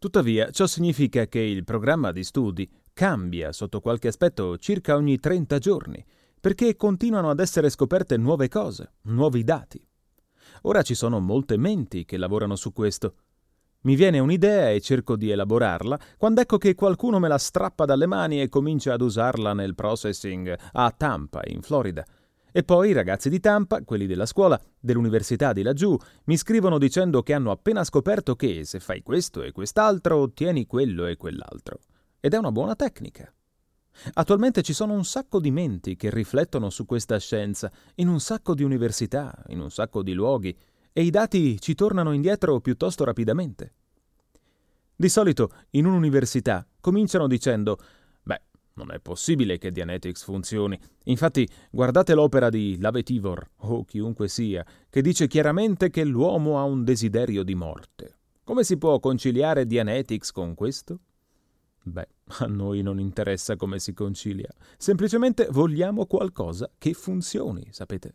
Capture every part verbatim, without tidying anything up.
Tuttavia, ciò significa che il programma di studi cambia sotto qualche aspetto circa ogni trenta giorni, perché continuano ad essere scoperte nuove cose, nuovi dati. Ora ci sono molte menti che lavorano su questo. Mi viene un'idea e cerco di elaborarla, quando ecco che qualcuno me la strappa dalle mani e comincia ad usarla nel processing a Tampa, in Florida. E poi i ragazzi di Tampa, quelli della scuola, dell'università di laggiù, mi scrivono dicendo che hanno appena scoperto che se fai questo e quest'altro ottieni quello e quell'altro. Ed è una buona tecnica. Attualmente ci sono un sacco di menti che riflettono su questa scienza, in un sacco di università, in un sacco di luoghi, e i dati ci tornano indietro piuttosto rapidamente. Di solito, in un'università, cominciano dicendo «Beh, non è possibile che Dianetics funzioni. Infatti, guardate l'opera di Lavetivor, o chiunque sia, che dice chiaramente che l'uomo ha un desiderio di morte. Come si può conciliare Dianetics con questo?» Beh, a noi non interessa come si concilia. Semplicemente vogliamo qualcosa che funzioni, sapete?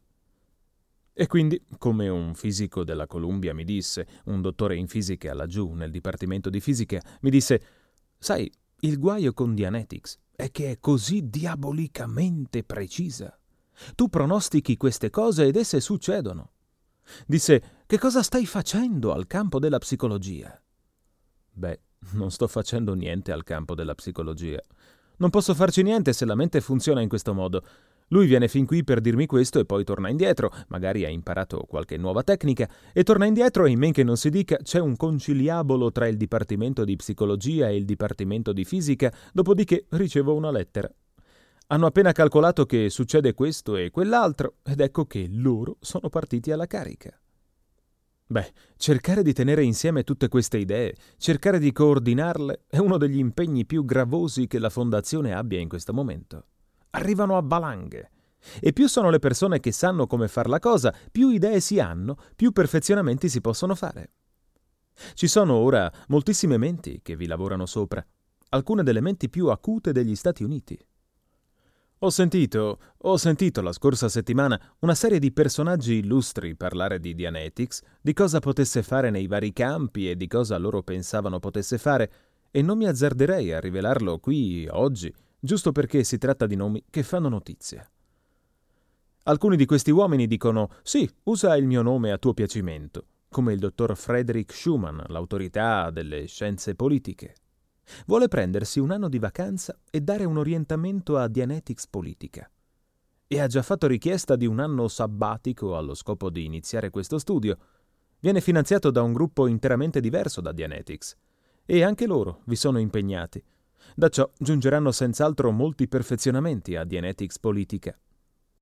E quindi, come un fisico della Columbia mi disse, un dottore in fisica laggiù nel dipartimento di fisica, mi disse «Sai, il guaio con Dianetics è che è così diabolicamente precisa. Tu pronostichi queste cose ed esse succedono». Disse «Che cosa stai facendo al campo della psicologia?» Beh, non sto facendo niente al campo della psicologia. Non posso farci niente se la mente funziona in questo modo. Lui viene fin qui per dirmi questo e poi torna indietro, magari ha imparato qualche nuova tecnica, e torna indietro e in men che non si dica c'è un conciliabolo tra il dipartimento di psicologia e il dipartimento di fisica, dopodiché ricevo una lettera. Hanno appena calcolato che succede questo e quell'altro, ed ecco che loro sono partiti alla carica. Beh, cercare di tenere insieme tutte queste idee, cercare di coordinarle, è uno degli impegni più gravosi che la Fondazione abbia in questo momento. Arrivano a valanghe. E più sono le persone che sanno come far la cosa, più idee si hanno, più perfezionamenti si possono fare. Ci sono ora moltissime menti che vi lavorano sopra, alcune delle menti più acute degli Stati Uniti. Ho sentito, ho sentito la scorsa settimana una serie di personaggi illustri parlare di Dianetics, di cosa potesse fare nei vari campi e di cosa loro pensavano potesse fare, e non mi azzarderei a rivelarlo qui, oggi, giusto perché si tratta di nomi che fanno notizia. Alcuni di questi uomini dicono «Sì, usa il mio nome a tuo piacimento», come il dottor Frederick Schumann, l'autorità delle scienze politiche. Vuole prendersi un anno di vacanza e dare un orientamento a Dianetics politica. E ha già fatto richiesta di un anno sabbatico allo scopo di iniziare questo studio. Viene finanziato da un gruppo interamente diverso da Dianetics. E anche loro vi sono impegnati. Da ciò giungeranno senz'altro molti perfezionamenti a Dianetics politica.